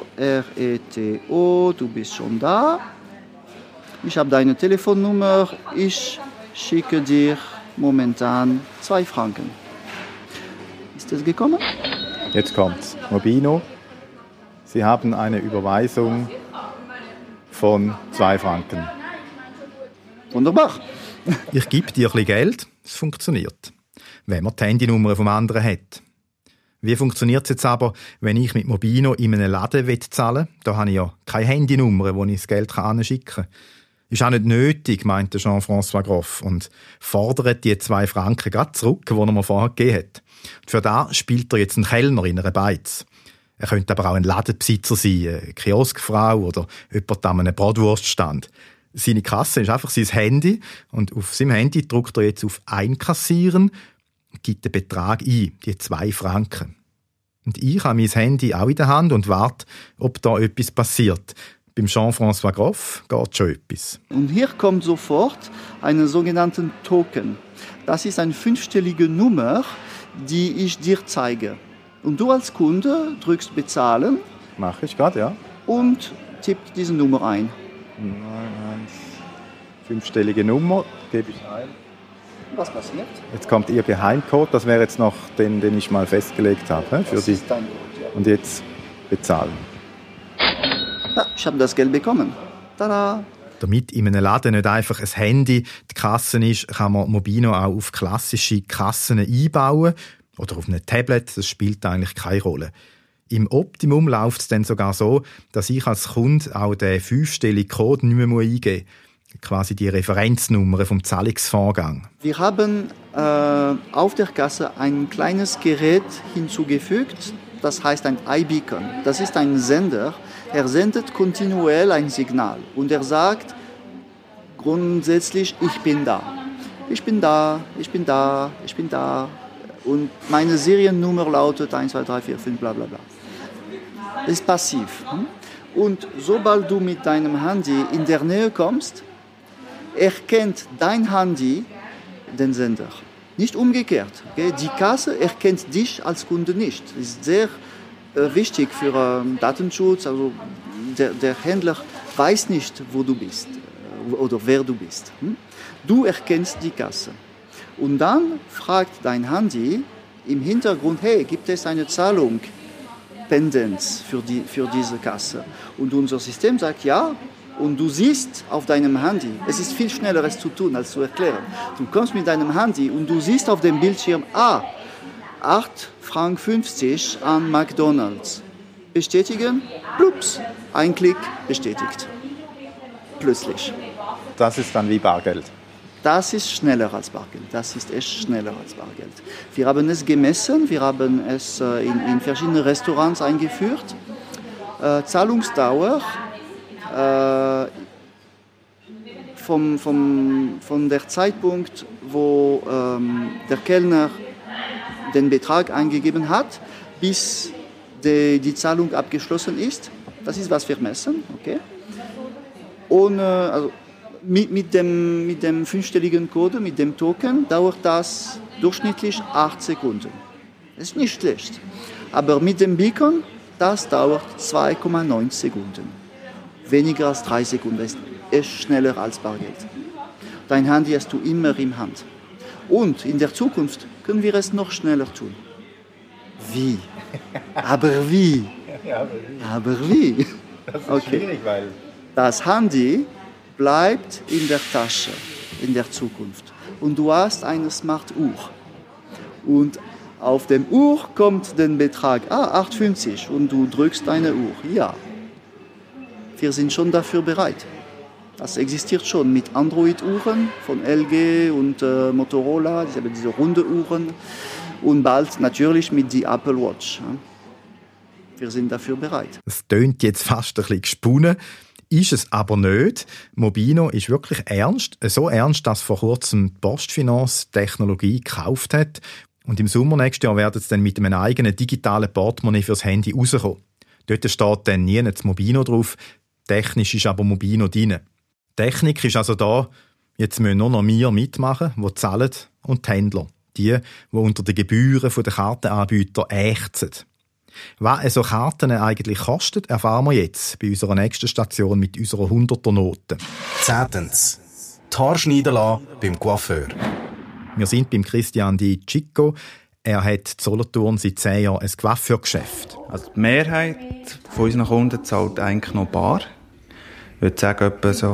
R-E-T-O, du bist schon da. Ich habe deine Telefonnummer. Ich schicke dir momentan 2 Franken. Ist es gekommen? Jetzt kommt's. Mobino, Sie haben eine Überweisung von 2 Franken. Wunderbar. Ich gebe dir ein bisschen Geld, es funktioniert. Wenn man die Handynummer vom anderen hat. Wie funktioniert es jetzt aber, wenn ich mit Mobino in einem Laden zahlen will? Da habe ich ja keine Handynummer, wo ich das Geld anschicken kann. Ist auch nicht nötig, meinte Jean-François Groff und fordert die 2 Franken gerade zurück, die er mir vorher gegeben hat. Und für das spielt er jetzt einen Kellner in einer Beiz. Er könnte aber auch ein Ladenbesitzer sein, eine Kioskfrau oder jemand an einem Bratwurststand. Seine Kasse ist einfach sein Handy und auf seinem Handy drückt er jetzt auf Einkassieren und gibt den Betrag ein, die 2 Franken. Und ich habe mein Handy auch in der Hand und warte, ob da etwas passiert. Beim Jean-François Groff geht schon etwas. Und hier kommt sofort einen sogenannten Token. Das ist eine 5-stellige Nummer, die ich dir zeige. Und du als Kunde drückst Bezahlen. Mache ich gerade, ja. Und tippst diese Nummer ein. 5-stellige Nummer, gebe ich ein. Was passiert? Jetzt kommt Ihr Geheimcode, das wäre jetzt noch den ich mal festgelegt habe. Für Sie. Ist dein Code, ja. Und jetzt bezahlen. Ja, ich habe das Geld bekommen. Tada! Damit in einem Laden nicht einfach ein Handy die Kasse ist, kann man Mobino auch auf klassische Kassen einbauen oder auf einem Tablet, das spielt eigentlich keine Rolle. Im Optimum läuft es dann sogar so, dass ich als Kunde auch den 5-stelligen Code nicht mehr eingeben muss. Quasi die Referenznummer vom Zahlungsvorgang. Wir haben auf der Kasse ein kleines Gerät hinzugefügt, das heißt ein iBeacon. Das ist ein Sender. Er sendet kontinuierlich ein Signal und er sagt grundsätzlich, ich bin da. Ich bin da, ich bin da, ich bin da. Und meine Seriennummer lautet 1, 2, 3, 4, 5, bla bla bla. Das ist passiv. Und sobald du mit deinem Handy in der Nähe kommst, erkennt dein Handy den Sender. Nicht umgekehrt. Okay? Die Kasse erkennt dich als Kunde nicht. Das ist sehr wichtig für Datenschutz. Also der Händler weiß nicht, wo du bist oder wer du bist. Du erkennst die Kasse. Und dann fragt dein Handy im Hintergrund, hey, gibt es eine Zahlung Pendenz für diese Kasse? Und unser System sagt ja. Und du siehst auf deinem Handy, es ist viel schneller, es zu tun, als zu erklären. Du kommst mit deinem Handy und du siehst auf dem Bildschirm, 8,50 Franken an McDonald's. Bestätigen, plups, ein Klick, bestätigt. Plötzlich. Das ist dann wie Bargeld? Das ist schneller als Bargeld. Das ist echt schneller als Bargeld. Wir haben es gemessen, wir haben es in verschiedenen Restaurants eingeführt. Zahlungsdauer von der Zeitpunkt, wo der Kellner den Betrag eingegeben hat, bis die Zahlung abgeschlossen ist. Das ist, was wir messen. Okay? Und also mit dem fünfstelligen Code, mit dem Token, dauert das durchschnittlich 8 Sekunden. Das ist nicht schlecht. Aber mit dem Beacon, das dauert 2,9 Sekunden. Weniger als 3 Sekunden. Das ist echt schneller als Bargeld. Dein Handy hast du immer in Hand. Und in der Zukunft können wir es noch schneller tun. Wie? Aber wie? Aber wie? Das ist okay. Schwierig, weil... Das Handy bleibt in der Tasche in der Zukunft. Und du hast eine Smart-Uhr. Und auf dem Uhr kommt der Betrag 8,50 und du drückst deine Uhr. Ja. Wir sind schon dafür bereit. Das existiert schon mit Android-Uhren von LG und Motorola, diese runde Uhren. Und bald natürlich mit der Apple Watch. Wir sind dafür bereit. Es tönt jetzt fast ein bisschen gesponnen. Ist es aber nicht. Mobino ist wirklich ernst. So ernst, dass vor kurzem die Postfinance Technologie gekauft hat. Und im Sommer nächstes Jahr werden sie dann mit einem eigenen digitalen Portemonnaie fürs Handy rauskommen. Dort steht dann nie das Mobino drauf. Technisch ist aber Mobino drin. Technik ist also da. Jetzt müssen nur noch wir mitmachen, die zahlen, und die Händler. Die unter den Gebühren der Kartenanbieter ächzen. Was so Karten eigentlich kosten, erfahren wir jetzt bei unserer nächsten Station mit unserer 100er-Note. 10. Die Haare schneiden lassen beim Coiffeur. Wir sind beim Christian Di Chico. Er hat in Solothurn seit 10 Jahren ein Coiffeurgeschäft. Also die Mehrheit von unseren Kunden zahlt eigentlich noch bar. Ich würde sagen, etwa so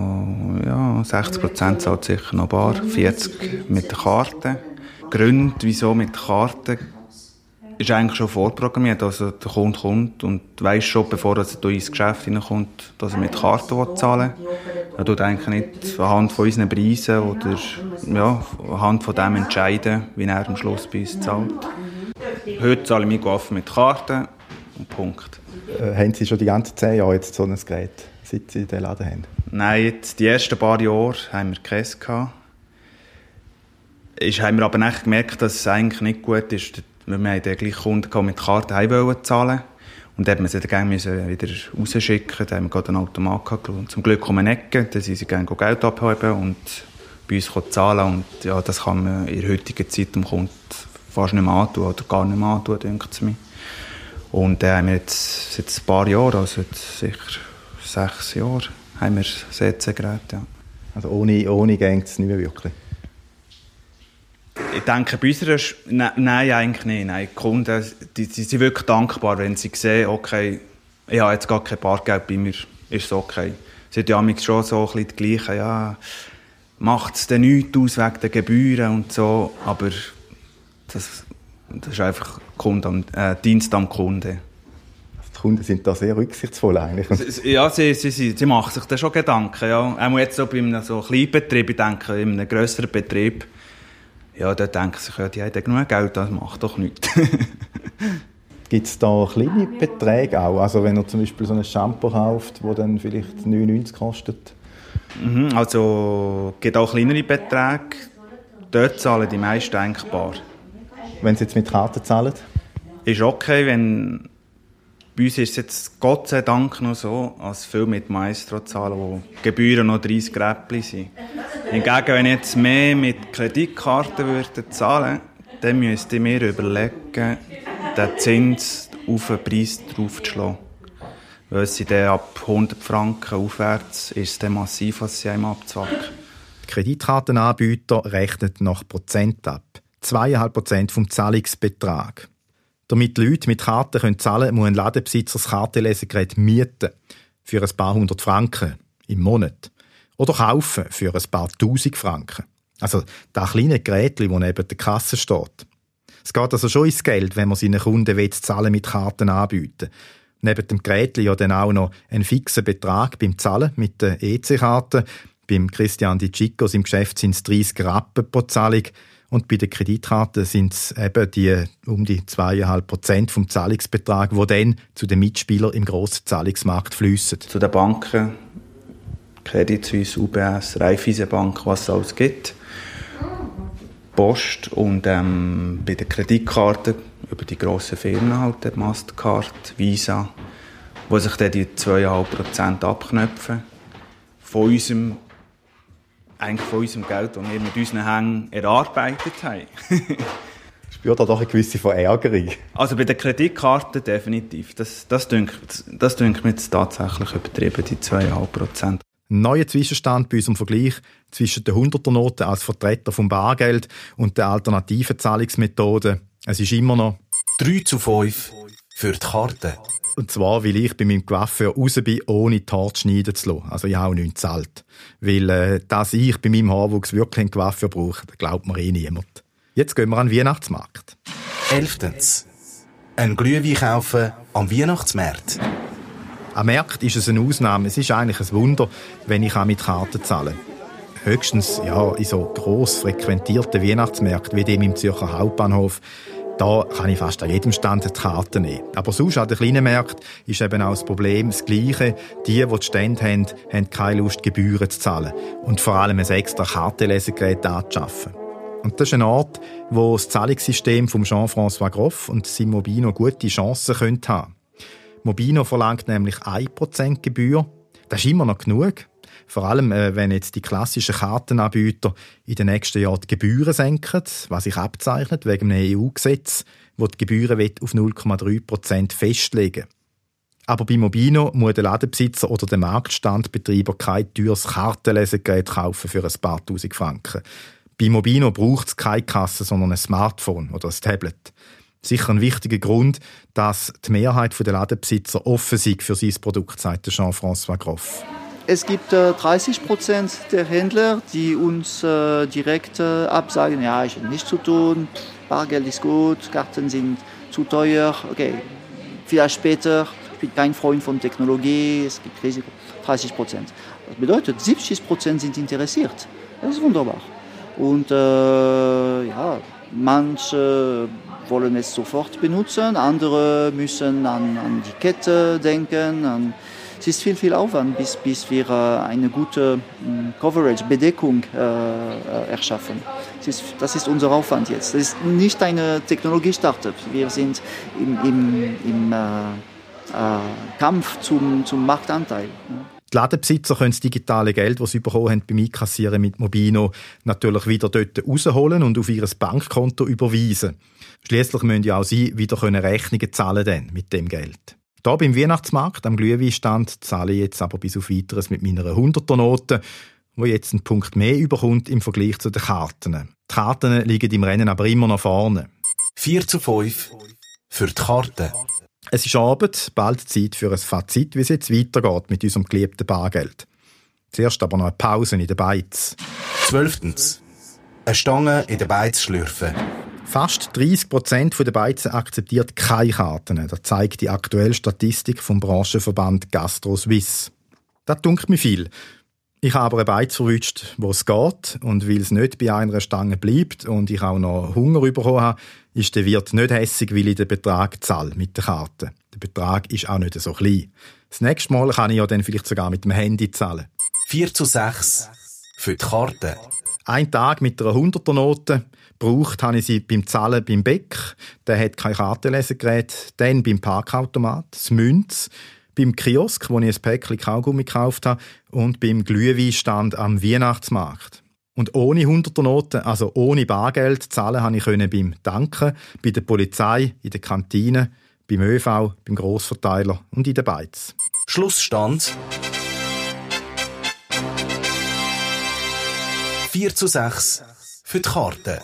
60% zahlt sicher noch bar, 40% mit der Karte. Gründe, wieso mit der Karte, ist eigentlich schon vorprogrammiert. Also der Kunde kommt und weiss schon, bevor er ins Geschäft hineinkommt, dass er mit der Karte zahlen will. Er tut eigentlich nicht anhand von unseren Preisen oder anhand von dem entscheiden, wie er am Schluss bei uns zahlt. Heute zahle ich mich mit Karte und Punkt. Haben Sie schon die ganzen 10 Jahre jetzt so ein Gerät, seit Sie den Laden haben? Nein, jetzt die ersten paar Jahre haben wir keins gehabt. Haben wir aber nicht gemerkt, dass es eigentlich nicht gut ist. Wir haben den gleichen Kunden mit Karte heim zahlen. Und dann mussten wir sie dann wieder rausschicken. Da haben wir gerade einen Automat gehabt. Und zum Glück um eine Ecke. Dann sind sie gerne Geld abheben und bei uns zahlen. Und ja, das kann man in der heutigen Zeit dem Kunden fast nicht mehr antun oder gar nicht mehr antun, denkt es mir. Und dann haben wir jetzt seit ein paar Jahren, also sicher 6 Jahre, haben wir CC-Geräte. Ja. Also ohne geht es nicht mehr wirklich? Ich denke, bei uns nein, eigentlich nicht. Nein, die Kunden die sind wirklich dankbar, wenn sie sehen, okay, ich habe jetzt gar kein Bargeld bei mir, ist es okay. Sie haben ja schon so ein bisschen die gleichen, ja, macht es denn nichts aus wegen der Gebühren und so, aber das ist einfach Dienst am Kunden. Die Kunden sind da sehr rücksichtsvoll eigentlich. Ja, sie machen sich da schon Gedanken. Ja. Auch jetzt so bei einem so Kleinbetrieb, ich denke, in einem grösseren Betrieb, ja, da denken sich, ja, die haben genug Geld, das macht doch nichts. Gibt es da kleine Beträge auch? Also wenn ihr zum Beispiel so ein Shampoo kauft, das dann vielleicht 99 kostet? Also es gibt auch kleinere Beträge. Dort zahlen die meisten eigentlich bar. Wenn sie jetzt mit Karte zahlen? Ist okay, wenn... Bei uns ist es jetzt Gott sei Dank noch so, als viele mit Maestro zahlen, wo Gebühren noch 30 Räppli sind. Hingegen, wenn ich jetzt mehr mit Kreditkarten würde zahlen, dann müsste ich mir überlegen, den Zins auf den Preis draufzuschlagen. Weil sie dann ab 100 Franken aufwärts ist es dann massiv, was sie einem abzwacken. Die Kreditkartenanbieter rechnen nach Prozent ab. 2,5% vom Zahlungsbetrag. Damit Leute mit Karten zahlen können, muss ein Ladenbesitzer das Kartenlesegerät mieten. Für ein paar hundert Franken im Monat. Oder kaufen für ein paar tausend Franken. Also das kleine Gerät, das neben der Kasse steht. Es geht also schon ins Geld, wenn man seinen Kunden Zahlen mit Karten anbieten. Neben dem Gerät ja dann auch noch einen fixen Betrag beim Zahlen mit der EC-Karte. Beim Christian Di Chicos im Geschäft sind es 30 Rappen pro Zahlung. Und bei den Kreditkarten sind es eben die um die 2,5% vom Zahlungsbetrag, die dann zu den Mitspielern im grossen Zahlungsmarkt fliessen. Zu den Banken, Credit Suisse, UBS, Raiffeisenbank, was es alles gibt. Post und bei den Kreditkarten über die grossen Firmen halt, Mastercard, Visa, wo sich dann die 2,5% abknöpfen von unserem Geld, das wir mit unseren Händen erarbeitet haben. Spürt da doch eine gewisse Verärgerung? Also bei den Kreditkarten definitiv. Das dünkt mir jetzt tatsächlich übertrieben, die 2,5%. Ein neuer Zwischenstand bei unserem Vergleich zwischen den 100er-Noten als Vertreter vom Bargeld und der alternativen Zahlungsmethoden. Es ist immer noch 3:5 für die Karte. Und zwar, weil ich bei meinem Coiffeur raus bin, ohne die Haare schneiden zu lassen. Also ich habe auch nichts gezahlt. Weil, dass ich bei meinem Haarwuchs wirklich einen Coiffeur brauche, das glaubt mir niemand. Jetzt gehen wir an den Weihnachtsmarkt. 11. Ein Glühwein kaufen am Weihnachtsmarkt. Am Markt ist es eine Ausnahme. Es ist eigentlich ein Wunder, wenn ich auch mit Karten zahle. Höchstens in so gross frequentierten Weihnachtsmärkten wie dem im Zürcher Hauptbahnhof. Da kann ich fast an jedem Stand die Karte nehmen. Aber sonst an den kleinen Märkten ist eben auch das Problem das Gleiche. Die Stände haben keine Lust, Gebühren zu zahlen. Und vor allem ein extra Kartenlesegerät anzuschaffen. Und das ist ein Ort, wo das Zahlungssystem von Jean-François Groff und sein Mobino gute Chancen haben könnte. Mobino verlangt nämlich 1% Gebühr. Das ist immer noch genug. Vor allem, wenn jetzt die klassischen Kartenanbieter in den nächsten Jahren die Gebühren senken, was sich abzeichnet wegen einem EU-Gesetz, das die Gebühren auf 0,3% festlegen will. Aber bei Mobino muss der Ladenbesitzer oder der Marktstandbetreiber kein teures Kartenlesegerät kaufen für ein paar tausend Franken. Bei Mobino braucht es keine Kasse, sondern ein Smartphone oder ein Tablet. Sicher ein wichtiger Grund, dass die Mehrheit der Ladenbesitzer offen sind für sein Produkt, sagt Jean-François Groff. Es gibt 30% der Händler, die uns direkt absagen, ja, ich habe nichts zu tun, Bargeld ist gut, Karten sind zu teuer, okay, vielleicht später, ich bin kein Freund von Technologie, es gibt Risiko, 30%. Das bedeutet, 70% sind interessiert, das ist wunderbar. Und manche wollen es sofort benutzen, andere müssen an die Kette denken, es ist viel Aufwand, bis wir eine gute Coverage, Bedeckung erschaffen. Das ist unser Aufwand jetzt. Das ist nicht eine Technologie-Startup. Wir sind im Kampf zum Marktanteil. Die Ladenbesitzer können das digitale Geld, das sie bekommen haben beim Einkassieren mit Mobino, natürlich wieder dort rausholen und auf ihr Bankkonto überweisen. Schliesslich müssen ja auch sie wieder Rechnungen zahlen mit dem Geld. Hier beim Weihnachtsmarkt am Glühweinstand zahle ich jetzt aber bis auf Weiteres mit meiner 100er-Note, die jetzt einen Punkt mehr überkommt im Vergleich zu den Karten. Die Karten liegen im Rennen aber immer noch vorne. 4:5 für die Karte. Es ist Abend, bald Zeit für ein Fazit, wie es jetzt weitergeht mit unserem geliebten Bargeld. Zuerst aber noch eine Pause in den Beiz. 12. Eine Stange in den Beiz schlürfen. Fast 30% der Beizen akzeptiert keine Karten. Das zeigt die aktuelle Statistik vom Branchenverband Gastro Suisse. Das dunkt mir viel. Ich habe aber einen Beiz verwünscht, wo es geht. Und weil es nicht bei einer Stange bleibt und ich auch noch Hunger bekommen habe, ist der Wirt nicht hässig, weil ich den Betrag zahle mit der Karte. Der Betrag ist auch nicht so klein. Das nächste Mal kann ich ja dann vielleicht sogar mit dem Handy zahlen. 4:6 für die Karte. Ein Tag mit einer 100er-Note. Gebraucht habe ich sie beim Zahlen beim Bäck. Der hat kein Kartenlesegerät. Dann beim Parkautomat, das Münz, beim Kiosk, wo ich ein Päckchen Kaugummi gekauft habe, und beim Glühweinstand am Weihnachtsmarkt. Und ohne 100er-Noten, also ohne Bargeld, zahlen habe ich beim Tanken, bei der Polizei, in der Kantine, beim ÖV, beim Grossverteiler und in den Beiz. Schlussstand 4:6 für die Karte.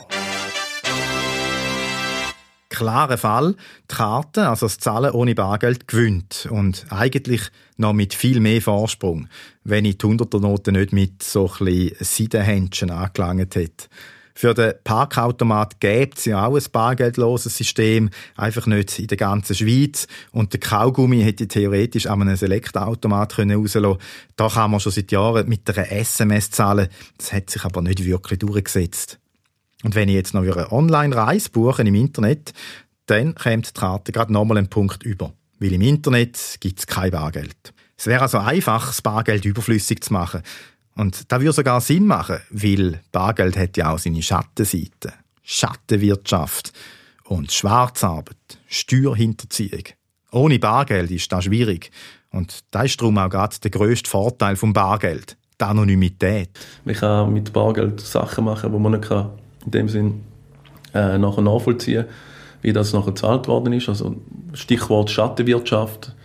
Klarer Fall, die Karte, also das Zahlen ohne Bargeld, gewinnt. Und eigentlich noch mit viel mehr Vorsprung, wenn ich die 100er-Note nicht mit so ein bisschen Seidenhändchen angelangt hätte. Für den Parkautomat gäbe es ja auch ein bargeldloses System, einfach nicht in der ganzen Schweiz. Und der Kaugummi hätte theoretisch an einem Select-Automat rauslassen können. Da kann man schon seit Jahren mit einer SMS zahlen. Das hat sich aber nicht wirklich durchgesetzt. Und wenn ich jetzt noch eine Online-Reise buche im Internet, dann kommt die Karte gerade nochmal einen Punkt über. Weil im Internet gibt es kein Bargeld. Es wäre also einfach, das Bargeld überflüssig zu machen. Und das würde sogar Sinn machen, weil Bargeld hat ja auch seine Schattenseiten. Schattenwirtschaft und Schwarzarbeit, Steuerhinterziehung. Ohne Bargeld ist das schwierig. Und das ist darum auch gerade der grösste Vorteil vom Bargeld, die Anonymität. Man kann mit Bargeld Sachen machen, die man nicht kann, in dem Sinn nachher nachvollziehen, wie das nachher gezahlt worden ist. Also Stichwort Schattenwirtschaft,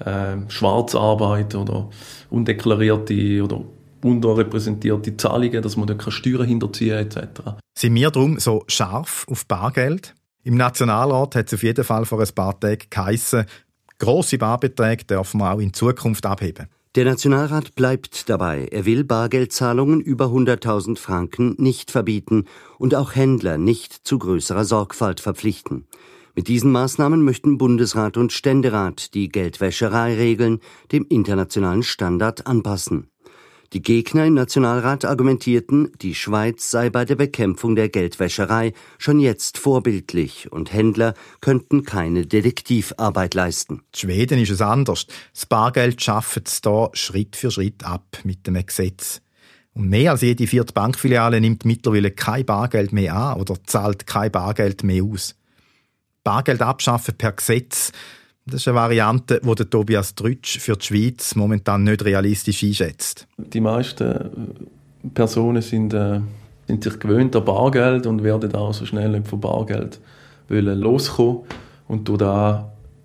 Schwarzarbeit oder undeklarierte oder unterrepräsentierte Zahlungen, dass man dort Steuern hinterziehen kann, etc. Sind wir darum so scharf auf Bargeld? Im Nationalrat hat es auf jeden Fall vor ein paar Tagen geheissen, grosse Barbeträge dürfen wir auch in Zukunft abheben. Der Nationalrat bleibt dabei. Er will Bargeldzahlungen über 100.000 Franken nicht verbieten und auch Händler nicht zu größerer Sorgfalt verpflichten. Mit diesen Maßnahmen möchten Bundesrat und Ständerat die Geldwäschereiregeln dem internationalen Standard anpassen. Die Gegner im Nationalrat argumentierten, die Schweiz sei bei der Bekämpfung der Geldwäscherei schon jetzt vorbildlich und Händler könnten keine Detektivarbeit leisten. In Schweden ist es anders. Das Bargeld schafft es hier Schritt für Schritt ab mit dem Gesetz. Und mehr als jede 4. Bankfiliale nimmt mittlerweile kein Bargeld mehr an oder zahlt kein Bargeld mehr aus. Bargeld abschaffen per Gesetz, das ist eine Variante, die der Tobias Trütsch für die Schweiz momentan nicht realistisch einschätzt. Die meisten Personen sind sich gewöhnt an Bargeld und werden auch so schnell nicht von Bargeld loskommen. Und durch das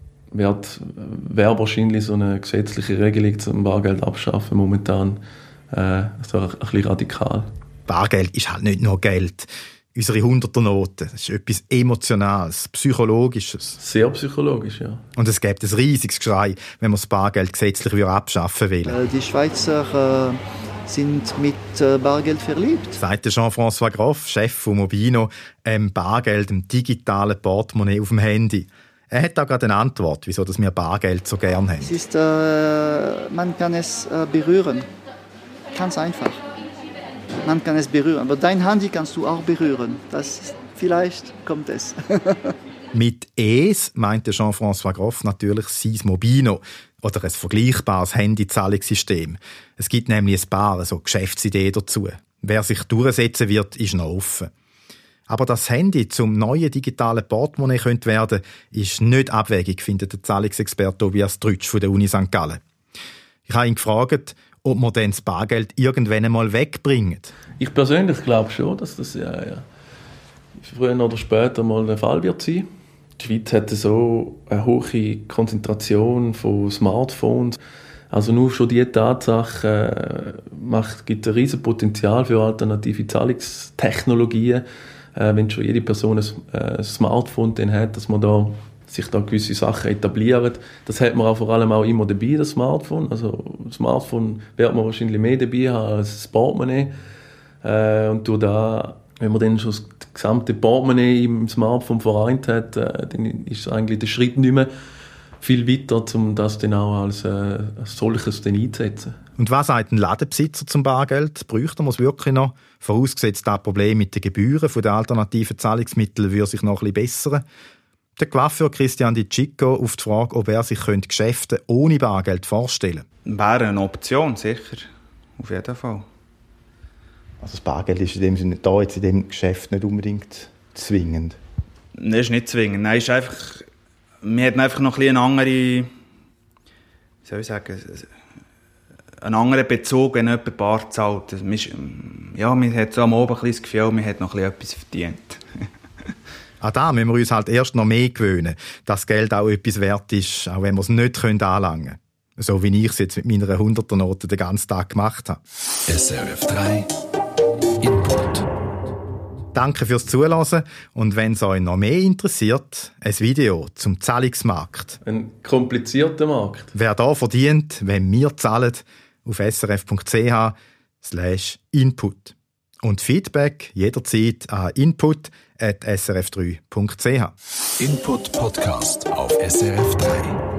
wäre wahrscheinlich so eine gesetzliche Regelung zum Bargeld abschaffen momentan so ein bisschen radikal. Bargeld ist halt nicht nur Geld. Unsere 100er-Noten, das ist etwas Emotionales, Psychologisches. Sehr psychologisch, ja. Und es gibt ein riesiges Geschrei, wenn man das Bargeld gesetzlich abschaffen will. Die Schweizer sind mit Bargeld verliebt. Sagt Jean-François Groff, Chef von Mobino, Bargeld, dem digitalen Portemonnaie auf dem Handy. Er hat auch gerade eine Antwort, wieso wir Bargeld so gern haben. Es ist, man kann es berühren. Ganz einfach. Man kann es berühren, aber dein Handy kannst du auch berühren. Vielleicht kommt es. Mit ES meinte Jean-François Groff natürlich sein Mobino oder ein vergleichbares Handyzahlungssystem. Es gibt nämlich ein paar so Geschäftsideen dazu. Wer sich durchsetzen wird, ist noch offen. Aber das Handy zum neuen digitalen Portemonnaie könnte werden, ist nicht abwegig, findet der Zahlungsexperte Tobias Trütsch von der Uni St. Gallen. Ich habe ihn gefragt, ob man dann das Bargeld irgendwann einmal wegbringen. Ich persönlich glaube schon, dass das früher oder später mal der Fall wird sein. Die Schweiz hat so eine hohe Konzentration von Smartphones. Also nur schon diese Tatsache gibt ein riesiges Potenzial für alternative Zahlungstechnologien. Wenn schon jede Person ein Smartphone dann hat, dass man sich da gewisse Sachen etablieren. Das hat man auch vor allem auch immer dabei, das Smartphone. Also das Smartphone wird man wahrscheinlich mehr dabei haben als das Portemonnaie. Und durch das, wenn man dann schon das gesamte Portemonnaie im Smartphone vereint hat, dann ist eigentlich der Schritt nicht mehr viel weiter, um das dann auch als solches dann einzusetzen. Und was sagt ein Ladenbesitzer zum Bargeld? Bräuchte man es wirklich noch? Vorausgesetzt, das Problem mit den Gebühren der alternativen Zahlungsmittel würde sich noch ein bisschen bessern. Der Coiffeur Christian Di Chico auf die Frage, ob er sich Geschäfte ohne Bargeld vorstellen könnte. Wäre eine Option, sicher. Auf jeden Fall. Also das Bargeld ist in dem Sinne da jetzt in dem Geschäft nicht unbedingt zwingend? Nein, ist nicht zwingend. Nein, ist einfach, wir haben einfach noch ein bisschen eine andere, wie soll ich sagen, einen anderen Bezug, wenn jemand bar zahlt. Ja, man hat so am Abend ein bisschen das Gefühl, man hat noch etwas verdient. An das müssen wir uns halt erst noch mehr gewöhnen, dass das Geld auch etwas wert ist, auch wenn wir es nicht anlangen können. So wie ich es jetzt mit meiner 100er-Note den ganzen Tag gemacht habe. SRF 3 Input. Danke fürs Zuhören und wenn es euch noch mehr interessiert, ein Video zum Zahlungsmarkt. Ein komplizierter Markt. Wer da verdient, wenn wir zahlen, auf srf.ch/input. Und Feedback jederzeit an input@srf3.ch. Input Podcast auf SRF 3.